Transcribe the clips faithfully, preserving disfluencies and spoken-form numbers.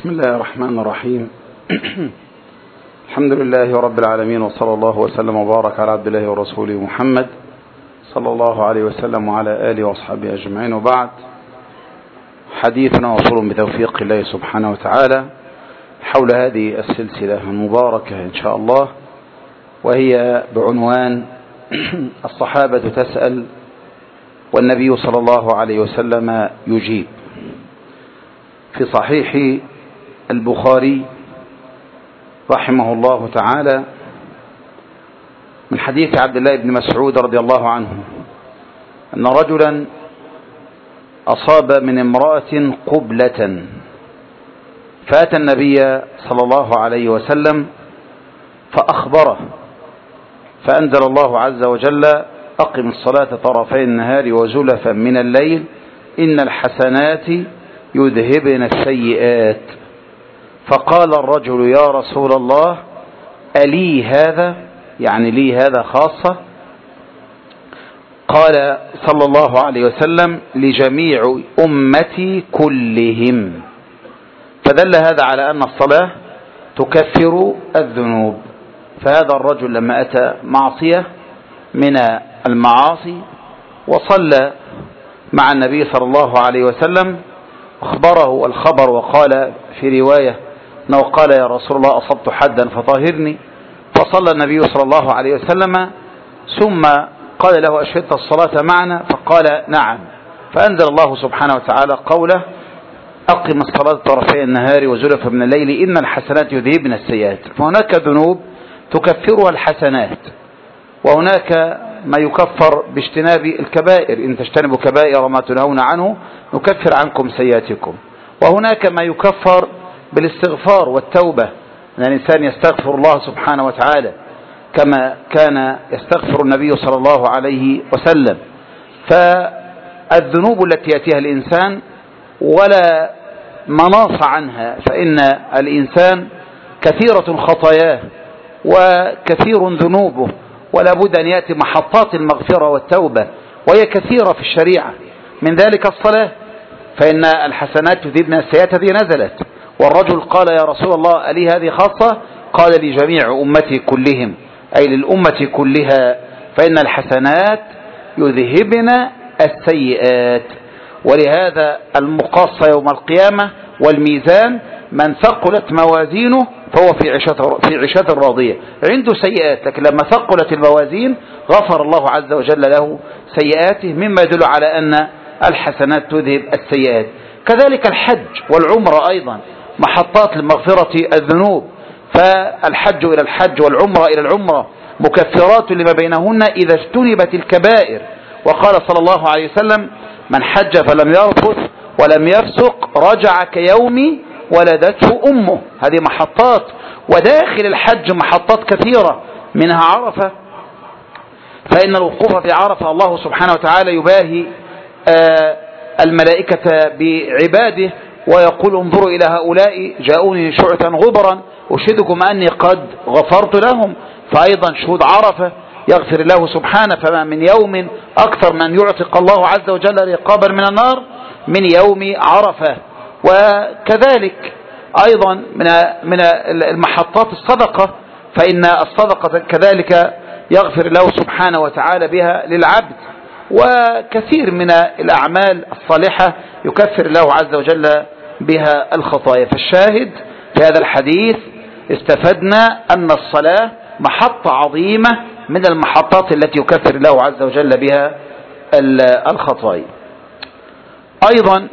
بسم الله الرحمن الرحيم. الحمد لله رب العالمين، وصلى الله وسلم وبارك على عبد الله ورسوله محمد صلى الله عليه وسلم وعلى آله وأصحابه أجمعين، وبعد. حديثنا وصول بتوفيق الله سبحانه وتعالى حول هذه السلسلة المباركة إن شاء الله، وهي بعنوان الصحابة تسأل والنبي صلى الله عليه وسلم يجيب. في صحيح البخاري رحمه الله تعالى من حديث عبد الله بن مسعود رضي الله عنه أن رجلا أصاب من امرأة قبلة، فأتى النبي صلى الله عليه وسلم فأخبره، فأنزل الله عز وجل: أقم الصلاة طرفي النهار وزلفا من الليل إن الحسنات يذهبن السيئات. فقال الرجل: يا رسول الله، ألي هذا؟ يعني لي هذا خاصة؟ قال صلى الله عليه وسلم: لجميع أمتي كلهم. فدل هذا على أن الصلاة تكفر الذنوب. فهذا الرجل لما أتى معصية من المعاصي وصلى مع النبي صلى الله عليه وسلم، أخبره الخبر وقال في رواية أنه قال: يا رسول الله، أصبت حدا فطهرني. فصلى النبي صلى الله عليه وسلم ثم قال له: أشهدت الصلاة معنا؟ فقال: نعم. فأنزل الله سبحانه وتعالى قوله: أقم الصلاة طرفي النهار وزلفا من الليل إن الحسنات يذهبن السيئات. فهناك ذنوب تكفرها الحسنات، وهناك ما يكفر باجتناب الكبائر: إن تجتنبوا كبائر ما تنهون عنه نكفر عنكم سيئاتكم. وهناك ما يكفر بالاستغفار والتوبة، أن الإنسان يستغفر الله سبحانه وتعالى كما كان يستغفر النبي صلى الله عليه وسلم. فالذنوب التي يأتيها الإنسان ولا مناص عنها، فإن الإنسان كثيرة خطاياه وكثير ذنوبه، ولا بد أن يأتي محطات المغفرة والتوبة، وهي كثيرة في الشريعة. من ذلك الصلاة، فإن الحسنات تذهبن السيئات هذه نزلت. والرجل قال: يا رسول الله، ألي هذه خاصة؟ قال: لجميع أمتي كلهم، أي للأمة كلها، فإن الحسنات يذهبن السيئات. ولهذا المقاصة يوم القيامة والميزان: من ثقلت موازينه فهو في عيشة في عيشة راضية. عنده سيئات، لكن لما ثقلت الموازين غفر الله عز وجل له سيئاته، مما يدل على أن الحسنات تذهب السيئات. كذلك الحج والعمرة أيضا محطات لمغفرة الذنوب، فالحج إلى الحج والعمرة إلى العمرة مكفرات لما بينهن إذا اجتنبت الكبائر. وقال صلى الله عليه وسلم: من حج فلم يرفث ولم يفسق رجع كيوم ولدته أمه. هذه محطات، وداخل الحج محطات كثيرة، منها عرفة، فإن الوقوف في عرفة الله سبحانه وتعالى يباهي الملائكة بعباده ويقول: انظروا إلى هؤلاء جاءوني شعثا غبرا أشهدكم أني قد غفرت لهم. فأيضا شهود عرفة يغفر الله سبحانه، فما من يوم أكثر من يعتق الله عز وجل رقابا من النار من يوم عرفة. وكذلك أيضا من من المحطات الصدقة، فإن الصدقة كذلك يغفر الله سبحانه وتعالى بها للعبد. وكثير من الأعمال الصالحة يكفر الله عز وجل بها الخطايا. فالشاهد في هذا الحديث استفدنا أن الصلاة محطة عظيمة من المحطات التي يكفر الله عز وجل بها الخطايا. أيضا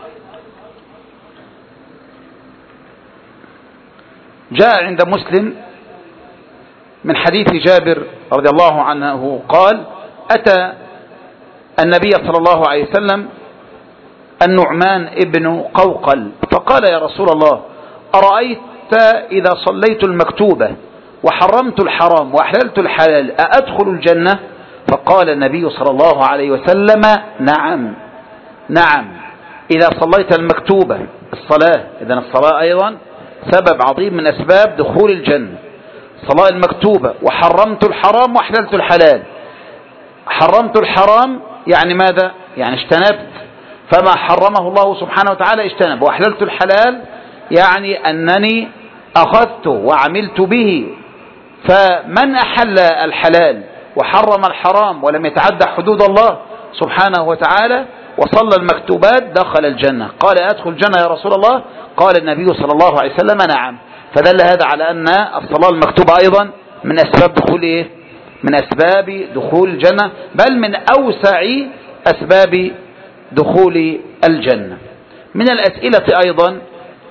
جاء عند مسلم من حديث جابر رضي الله عنه قال: أتى النبي صلى الله عليه وسلم النعمان ابن قوقل فقال: يا رسول الله، أرأيت إذا صليت المكتوبة وحرمت الحرام وأحللت الحلال أأدخل الجنة؟ فقال النبي صلى الله عليه وسلم: نعم نعم، إذا صليت المكتوبة، الصلاة، إذن الصلاة أيضا سبب عظيم من أسباب دخول الجنة. صلاة المكتوبة، وحرمت الحرام وأحللت الحلال. حرمت الحرام يعني ماذا؟ يعني اجتنبت، فما حرمه الله سبحانه وتعالى اجتنب. وأحللت الحلال يعني أنني أخذت وعملت به. فمن أحل الحلال وحرم الحرام ولم يتعدى حدود الله سبحانه وتعالى وصلى المكتوبات دخل الجنة. قال أدخل الجنة يا رسول الله؟ قال النبي صلى الله عليه وسلم نعم. فدل هذا على أن الصلاة المكتوبة أيضا من أسباب دخول إيه؟ من أسباب دخول الجنة، بل من أوسع أسباب دخول الجنة. من الأسئلة أيضا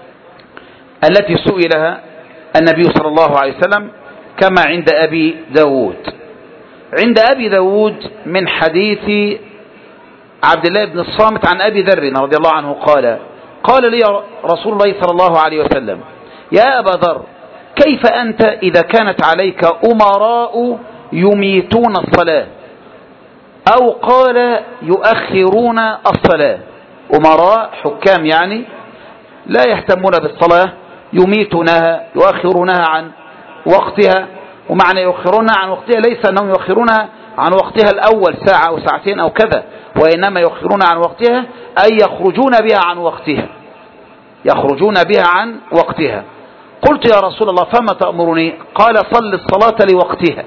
التي سئلها النبي صلى الله عليه وسلم كما عند أبي داود، عند أبي داود من حديث عبد الله بن الصامت عن أبي ذر رضي الله عنه قال قال لي رسول الله صلى الله عليه وسلم يا أبا ذر كيف أنت إذا كانت عليك أمراء يميتون الصلاة أو قال يؤخرون الصلاة؟ أمراء حكام يعني لا يهتمون بالصلاة، يميتونها يؤخرونها عن وقتها. ومعنى يؤخرونها عن وقتها ليس أنهم يؤخرونها عن وقتها الأول ساعة أو ساعتين أو كذا، وإنما يؤخرون عن وقتها أي يخرجون بها عن وقتها، يخرجون بها عن وقتها. قلت يا رسول الله فما تأمرني؟ قال صل الصلاة لوقتها،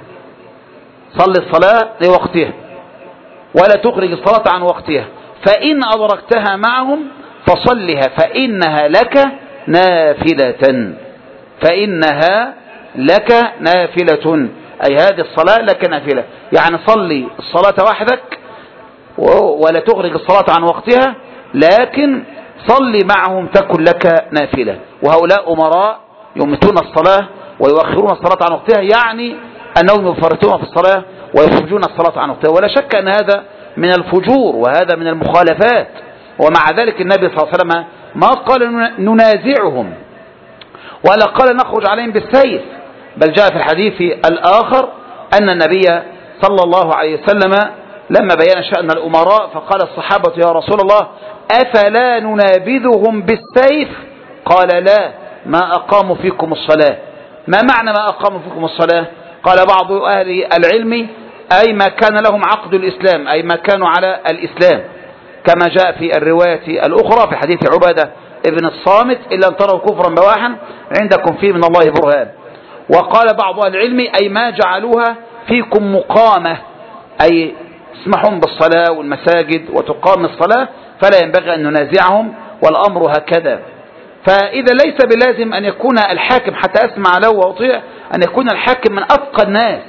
صل الصلاة لوقتها ولا تخرج الصلاة عن وقتها، فإن أدركتها معهم فصلها فإنها لك نافلة، فإنها لك نافلة، أي هذه الصلاة لك نافلة. يعني صلي الصلاة وحدك ولا تخرج الصلاة عن وقتها، لكن صلي معهم تكن لك نافلة. وهؤلاء أمراء يميتون الصلاة ويؤخرون الصلاة عن وقتها، يعني أنهم يفرطون في الصلاة ويخرجون الصلاة عن وقتها. ولا شك أن هذا من الفجور وهذا من المخالفات. ومع ذلك النبي صلى الله عليه وسلم ما قال ننازعهم ولا قال نخرج عليهم بالسيف، بل جاء في الحديث الآخر أن النبي صلى الله عليه وسلم لما بيان شأن الأمراء فقال الصحابة يا رسول الله أفلا ننابذهم بالسيف؟ قال لا، ما أقاموا فيكم الصلاة. ما معنى ما أقاموا فيكم الصلاة؟ قال بعض أهل العلم أي ما كان لهم عقد الإسلام، أي ما كانوا على الإسلام، كما جاء في الرواية الأخرى في حديث عبادة ابن الصامت إلا أن تروا كفرا بواحا عندكم فيه من الله برهان. وقال بعض أهل العلم أي ما جعلوها فيكم مقامة، أي اسمحهم بالصلاة والمساجد وتقام الصلاة، فلا ينبغي أن ننازعهم والأمر هكذا. فإذا ليس بلازم أن يكون الحاكم حتى أسمع له وأطيع أن يكون الحاكم من أتقى الناس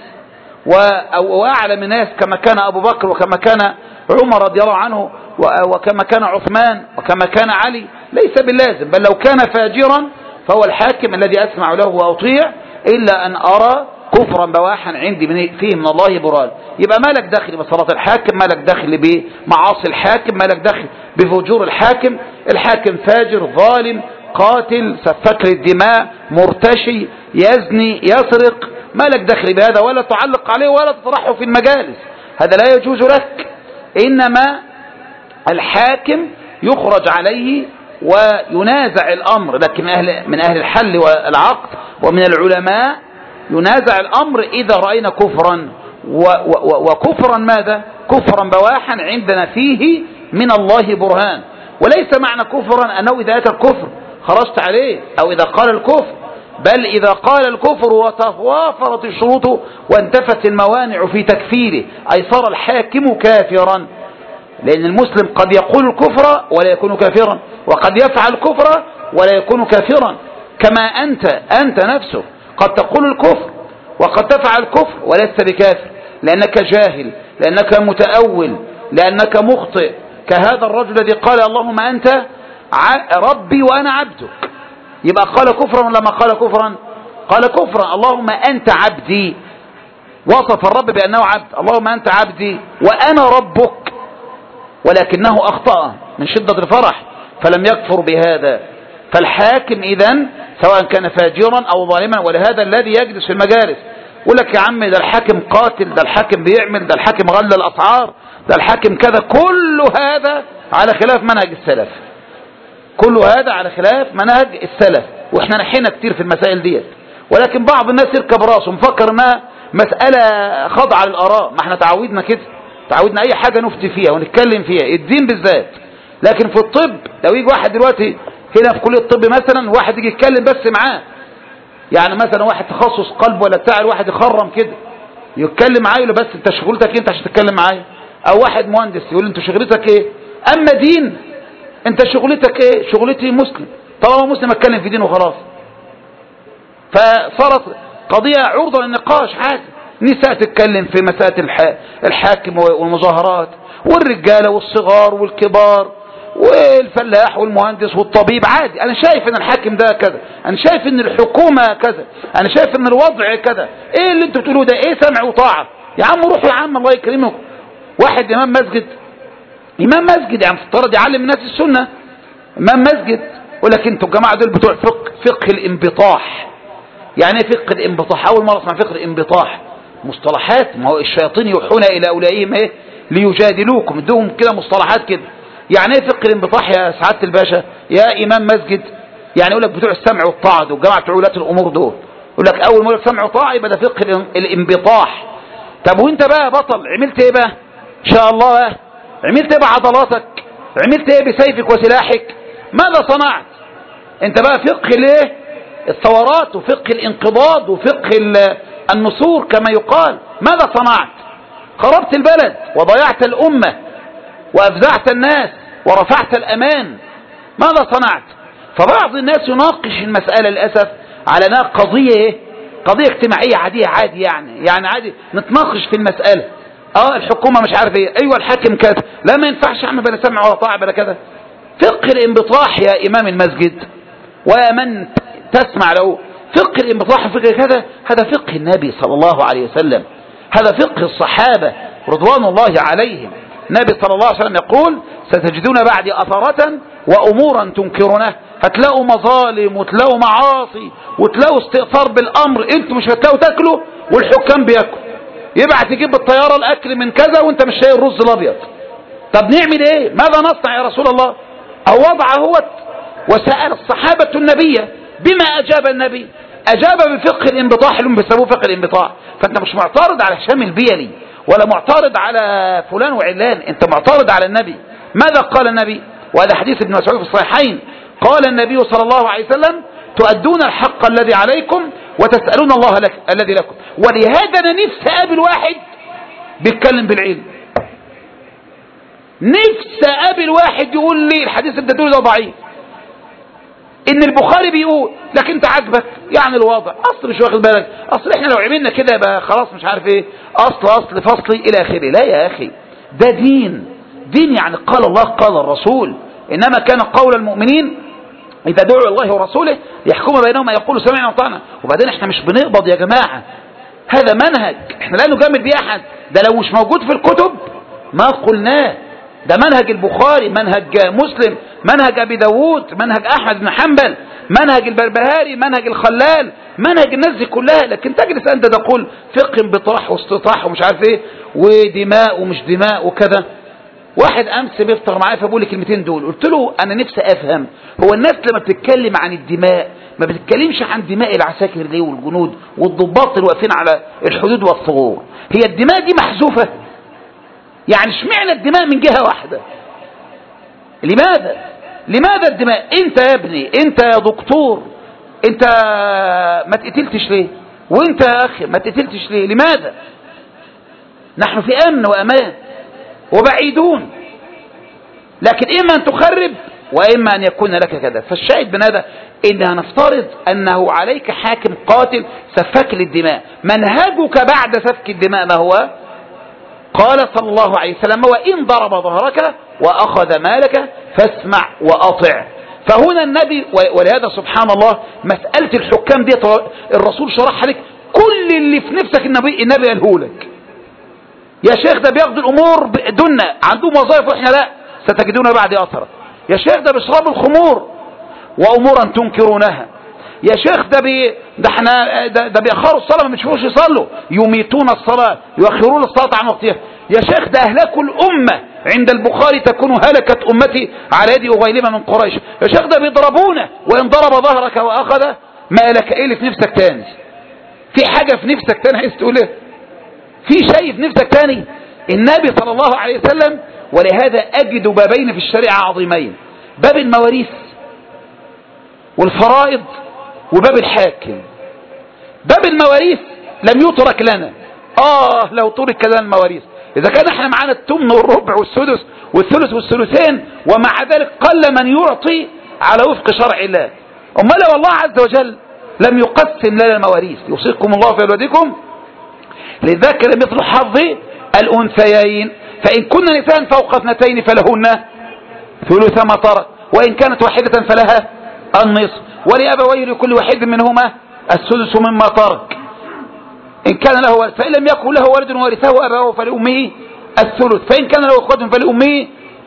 وأعلم الناس كما كان أبو بكر وكما كان عمر رضي الله عنه وكما كان عثمان وكما كان علي، ليس باللازم. بل لو كان فاجرا فهو الحاكم الذي أسمع له وأطيع، إلا أن أرى كفرا بواحا عندي فيه من الله برهان. يبقى ما لك دخل بصلاة الحاكم، ما لك دخل بمعاصي الحاكم، ما لك دخل بفجور الحاكم. الحاكم فاجر ظالم قاتل سفك الدماء مرتشي يزني يسرق، ما لك دخل بهذا ولا تعلق عليه ولا تطرحه في المجالس، هذا لا يجوز لك. إنما الحاكم يخرج عليه وينازع الأمر، لكن أهل من أهل الحل والعقد ومن العلماء ينازع الأمر إذا رأينا كفرا، وكفرا ماذا؟ كفرا بواحا عندنا فيه من الله برهان. وليس معنى كفرا أنه إذا أتى الكفر خرجت عليه أو إذا قال الكفر، بل إذا قال الكفر وتوافرت الشروط وانتفت الموانع في تكفيره أي صار الحاكم كافرا. لأن المسلم قد يقول الكفر ولا يكون كافرا، وقد يفعل الكفر ولا يكون كافرا، كما أنت أنت نفسه قد تقول الكفر وقد تفعل الكفر ولست بكافر، لأنك جاهل، لأنك متأول، لأنك مخطئ، كهذا الرجل الذي قال اللهم أنت ربي وأنا عبدك. يبقى قال كفرا ولا ما قال كفرا؟ قال كفرا. اللهم أنت عبدي، وصف الرب بأنه عبد، اللهم أنت عبدي وأنا ربك، ولكنه أخطأ من شدة الفرح فلم يكفر بهذا. فالحاكم إذن سواء كان فاجرا أو ظالما، ولهذا الذي يجلس في المجالس يقول لك يا عم ده الحاكم قاتل، ده الحاكم بيعمل، ده الحاكم غلى الأسعار، ده الحاكم كذا، كل هذا على خلاف منهج السلف، كل هذا على خلاف منهج السلف. واحنا نحينا كتير في المسائل ديت، ولكن بعض الناس يركب راسه مفكر انها مسألة خاضعة للآراء. ما احنا تعودنا كده، تعودنا اي حاجة نفتي فيها ونتكلم فيها، الدين بالذات. لكن في الطب لو يجي واحد دلوقتي هنا في كلية الطب مثلا واحد يجي يتكلم بس معاه، يعني مثلا واحد تخصص قلب ولا بتاع، الواحد يخرم كده يتكلم معاه، يقول له بس انت شغلتك ايه انت عشان تتكلم معايا؟ او واحد مهندس يقول له انت شغلتك ايه؟ اما دين انت شغلتك ايه؟ شغلتي مسلم، طالما مسلم اتكلم في دين وخلاص. فصارت قضية عرضة للنقاش عادي، نساء تتكلم في مسألة الحاكم والمظاهرات، والرجالة والصغار والكبار والفلاح والمهندس والطبيب عادي. انا شايف ان الحاكم ده كذا، انا شايف ان الحكومة كذا، انا شايف ان الوضع كذا، ايه اللي انتوا بتقولوه ده؟ ايه سمع وطاعة؟ يا عم روحوا يا عم الله يكرمكم. واحد امام مسجد، امام مسجد يعني افترض يعلم الناس السنة، امام مسجد، يقول لك انتوا الجماعة دول بتوع فقه فقه الانبطاح. يعني ايه فقه الانبطاح؟ اول مرة اسمع فقه الانبطاح، مصطلحات، ما هو الشياطين يوحون الى اوليائهم ايه ليجادلوكم، ادوهم كده مصطلحات كده. يعني ايه فقه الانبطاح يا سعادة الباشا يا امام مسجد؟ يعني يقول لك بتوع السمع والطاعة دول، جماعة بتوع ولاة الامور دول، يقول لك اول ما يقول سمع وطاعة يبقى ده فقه الانبطاح. طب وانت بقى بطل عملت ايه بقى ان شاء الله بقى؟ عملت ايه بعضلاتك؟ عملت ايه بسيفك وسلاحك؟ ماذا صنعت؟ انت بقى فقه ليه الثورات وفقه الانقضاض وفقه النصور كما يقال، ماذا صنعت؟ خربت البلد وضيعت الأمة وأفزعت الناس ورفعت الأمان، ماذا صنعت؟ فبعض الناس يناقش المسألة للأسف على أنها قضية إيه؟ قضية اجتماعية عادية، عادي يعني يعني عادي نتناقش في المسألة. اه الحكومة مش عارف ايه، ايوه الحاكم كذا، لا ما ينفعش احنا بلا سمع ولا طاعة بلا كذا. فقه الانبطاح يا امام المسجد ومن تسمع له، فقه الانبطاح فقه كذا، هذا فقه النبي صلى الله عليه وسلم، هذا فقه الصحابة رضوان الله عليهم. النبي صلى الله عليه وسلم يقول ستجدون بعدي أثرة وأمورا تنكرونه، هتلاقوا مظالم وتلاقوا معاصي وتلاقوا استئثار بالأمر، انتوا مش هتلاقوا تاكلوا والحكام بياكلوا، يبعت يجيب بالطيارة الأكل من كذا وانت مش شايل الرز الأبيض. طب نعمل ايه؟ ماذا نصنع يا رسول الله؟ أو وضع هو وسأل الصحابة النبي بما أجاب النبي، أجاب بفقه الانبطاح اللي هم بيسموه فقه الانبطاح. فأنت مش معترض على هشام البيلي ولا معترض على فلان وعلان، أنت معترض على النبي. ماذا قال النبي؟ وهذا حديث ابن مسعود في الصحيحين، قال النبي صلى الله عليه وسلم تؤدون الحق الذي عليكم وتسألون الله لك الذي لكم. ولهذا أنا نفسي أقابل واحد بيتكلم بالعلم، نفسي أقابل واحد يقول لي الحديث اللي بتقوله ده ضعيف، ان البخاري بيقول لكن انت عاجبك يعني الوضع اصل مش واخد بالك، اصل احنا لو عملنا كده يبقى خلاص مش عارف ايه، اصل اصل فصلي الى اخره. لا يا اخي، ده دين، دين يعني قال الله قال الرسول، انما كان قول المؤمنين اذا دعوا الله ورسوله يحكم بينهم يقولوا سمعنا وطعنا. وبعدين احنا مش بنقبض يا جماعه، هذا منهج احنا لا نجامل بيه احد، ده لو مش موجود في الكتب ما قلناه. ده منهج البخاري، منهج مسلم، منهج أبي داود، منهج أحمد بن حنبل، منهج البربهاري، منهج الخلال، منهج الناس دي كلها. لكن تجلس أنت تقول فقه انبطاح واستطاح ومش عارف ايه ودماء ومش دماء وكذا. واحد أمس بيفطر معايا فبقول لي كلمتين دول، قلت له أنا نفسي أفهم، هو الناس لما بتتكلم عن الدماء ما بتتكلمش عن دماء العساكر ليه والجنود والضباط اللي واقفين على الحدود والثغور؟ هي الدماء دي محذوفة؟ يعني اشمعنى الدماء من جهة واحدة؟ لماذا لماذا الدماء؟ انت يا ابني، انت يا دكتور، انت ما تقتلتش ليه؟ وانت يا اخي ما تقتلتش ليه؟ لماذا؟ نحن في امن وامان وبعيدون، لكن اما ان تخرب واما ان يكون لك كذا. فالشاهد من هذا انها نفترض انه عليك حاكم قاتل سفاك للدماء، منهجك بعد سفك الدماء ما هو؟ قال صلى الله عليه وسلم وإن ضرب ظهرك وأخذ مالك فاسمع وأطع. فهنا النبي، ولهذا سبحان الله مسألة الحكام دي الرسول شرح لك كل اللي في نفسك النبي النبي قاله لك. يا شيخ ده بياخد الأمور دنا، عندهم وظائف وإحنا لا، ستجدون بعد أثرا. يا شيخ ده بيشربوا الخمور وأمورا تنكرونها. يا شيخ ده بي ده احنا ده, ده بيأخروا الصلاة ما بيشوفوش يصلوا، يميتون الصلاة يؤخرون الصلاة عن وقتها. يا شيخ ده أهلكوا الأمة، عند البخاري تكون هلكت أمتي على يد أغيلمة من قريش. يا شيخ ده بيضربونا وإن ضرب ظهرك وأخذ ما لك إيه اللي في نفسك تاني؟ في حاجة في نفسك تاني عايز تقول ايه؟ في شيء في نفسك تاني؟ النبي صلى الله عليه وسلم. ولهذا أجد بابين في الشريعة عظيمين، باب المواريث والفرائض وباب الحاكم. باب المواريث لم يترك لنا. آه لو ترك لنا المواريث، إذا كان احنا معانا الثمن والربع والسدس والثلث والثلثين ومع ذلك قل من يعطي على وفق شرع الله، أما لو الله عز وجل لم يقسم لنا المواريث، يوصيكم الله في أولادكم للذكر مثل حظ الأنثيين، فإن كنا نساء فوق اثنتين فلهن ثلث ما ترك، وإن كانت واحدة فلها النصف، ولأبويه لكل واحد منهما السدس مما ترك إن كان له ولد، فإن لم يكن له ولد وارثه أبوه فلأمه الثلث، فإن كان له أخوة فلأمه.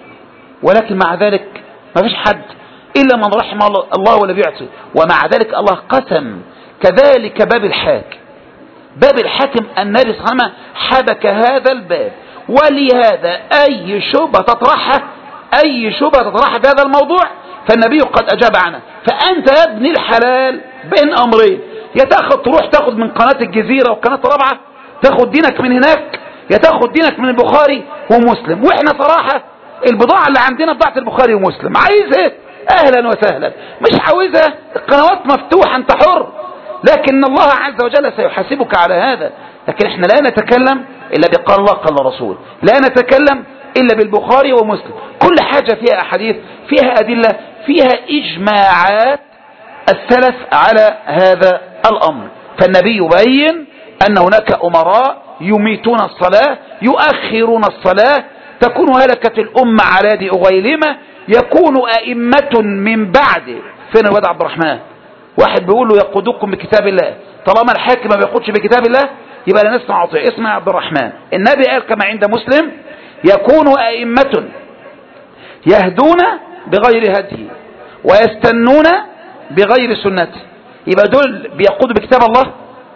ولكن مع ذلك ما فيش حد إلا من رحم الله ولا بيعطي، ومع ذلك الله قسم. كذلك باب الحاكم، باب الحاكم النبي صلى الله عليه وسلم حبك هذا الباب، ولهذا أي شبهة تطرحها أي شبهة تطرحها في هذا الموضوع فالنبي قد أجاب عنها. فأنت يا ابن الحلال بين أمرين، يا تاخد تروح تاخد من قناة الجزيرة وقناة الرابعة تاخد دينك من هناك، يا تاخد دينك من البخاري ومسلم. وإحنا صراحة البضاعة اللي عندنا بضاعة البخاري ومسلم، عايز ايه أهلا وسهلا، مش عاوزها القنوات مفتوحة أنت حر، لكن الله عز وجل سيحاسبك على هذا. لكن احنا لا نتكلم إلا بقال الله قال الرسول، لا نتكلم إلا بالبخاري ومسلم. كل حاجة فيها أحاديث، فيها أدلة، فيها إجماعات السلف على هذا الأمر. فالنبي يبين أن هناك أمراء يميتون الصلاة، يؤخرون الصلاة، تكون هلكة الأمة على يد أغيلمة، يكون أئمة من بعد. فين الواد عبد الرحمن؟ واحد بيقول له يقودكم بكتاب الله، طالما الحاكم ما بيقودش بكتاب الله يبقى لا نسمع عطيه. اسمع يا عبد الرحمن، النبي قال كما عند مسلم يكون أئمة يهدون بغير هديه ويستنون بغير سنته. يبقى دول بيقودوا بكتاب الله؟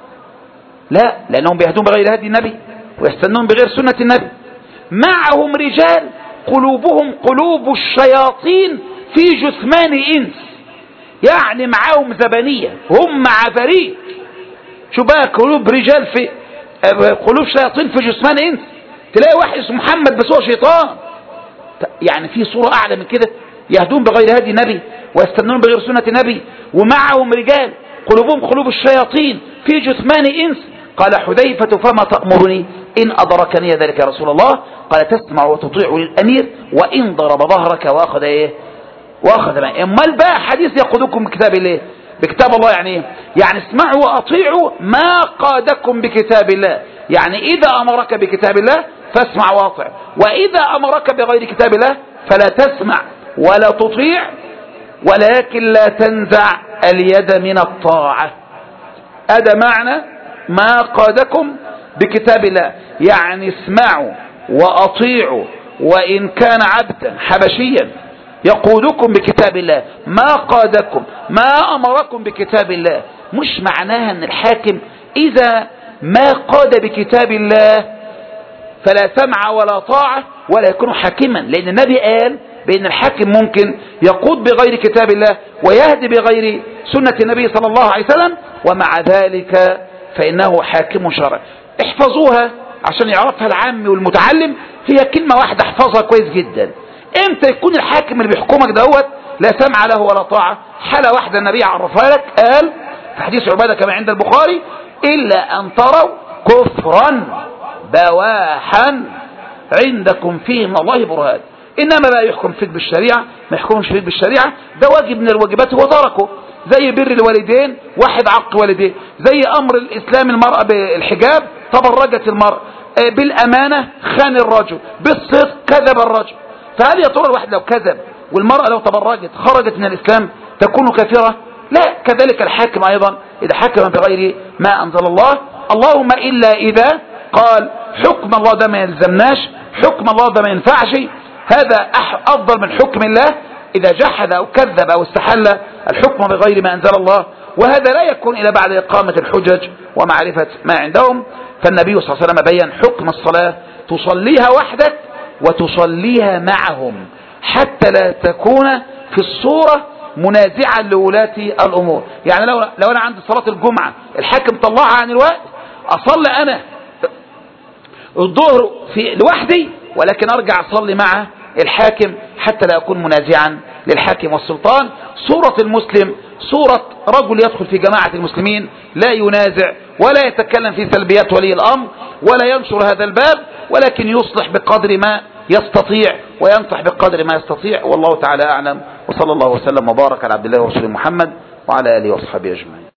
لا، لأنهم بيهدون بغير هدي النبي ويستنون بغير سنة النبي. معهم رجال قلوبهم قلوب الشياطين في جثمان إنس، يعني معهم زبانية، هم عفاريت. شو بقى قلوب رجال في قلوب شياطين في جثمان إنس؟ تلاقي واحد اسمه محمد بس هو شيطان. يعني في صورة أعلى من كده؟ يهدون بغير هدي النبي ويستنون بغير سنة النبي، ومعهم رجال قلوبهم قلوب الشياطين في جثمان إنس. قال حذيفة فما تأمرني إن أدركني ذلك يا رسول الله؟ قال تسمع وتطيع للأمير وإن ضرب ظهرك وأخذ إيه وأخذ ما. أمال بقى حديث يقودكم بكتاب الله، بكتاب الله يعني إيه؟ يعني اسمعوا وأطيعوا ما قادكم بكتاب الله. يعني إذا أمرك بكتاب الله فاسمع واطع، وإذا أمرك بغير كتاب الله فلا تسمع ولا تطيع، ولكن لا تنزع اليد من الطاعة. هذا معنى ما قادكم بكتاب الله، يعني اسمعوا وأطيعوا وإن كان عبدا حبشيا يقودكم بكتاب الله، ما قادكم ما أمركم بكتاب الله. مش معناها أن الحاكم إذا ما قاد بكتاب الله فلا سمع ولا طاعة ولا يكون حاكما، لأن النبي قال بأن الحاكم ممكن يقود بغير كتاب الله ويهدي بغير سنة النبي صلى الله عليه وسلم، ومع ذلك فإنه حاكم شرعي. احفظوها عشان يعرفها العام والمتعلم، هي كلمة واحدة احفظها كويس جدا. امتى يكون الحاكم اللي بيحكمك دوت لا سمع له ولا طاعة؟ حالة واحدة النبي عرفها لك، قال في حديث عبادة كما عند البخاري إلا أن تروا كفرا بواحا عندكم فيه من الله برهان. إنما بقى يحكم فيك بالشريعة، ما يحكمش فيك بالشريعة ده واجب من الواجبات هو تركه، زي بر الوالدين، واحد عق والديه، زي أمر الإسلام المرأة بالحجاب تبرجت المرأة، بالأمانة خان الرجل، بالصدق كذب الرجل. فهل يا ترى الواحد لو كذب والمرأة لو تبرجت خرجت من الإسلام تكون كافرة؟ لا. كذلك الحاكم أيضا إذا حكم بغير ما أنزل الله، اللهم إلا إذا قال حكم الله ده ما يلزمناش، حكم الله ده ما ينفعش، هذا أفضل من حكم الله إذا جحد أو كذب أو استحل الحكم بغير ما أنزل الله، وهذا لا يكون إلا بعد إقامة الحجج ومعرفة ما عندهم. فالنبي صلى الله عليه وسلم بيّن حكم الصلاة تصليها وحدك وتصليها معهم حتى لا تكون في الصورة منازعة لولاة الأمور. يعني لو, لو أنا عندي صلاة الجمعة الحاكم طلعها عن الوقت، أصلي أنا الظهر في لوحدي ولكن أرجع أصلي مع الحاكم حتى لا أكون منازعا للحاكم والسلطان. صورة المسلم صورة رجل يدخل في جماعة المسلمين لا ينازع ولا يتكلم في سلبيات ولي الأمر ولا ينشر هذا الباب، ولكن يصلح بقدر ما يستطيع وينصح بقدر ما يستطيع. والله تعالى أعلم، وصلى الله وسلم وبارك على عبد الله ورسوله محمد وعلى آله وصحبه أجمعين.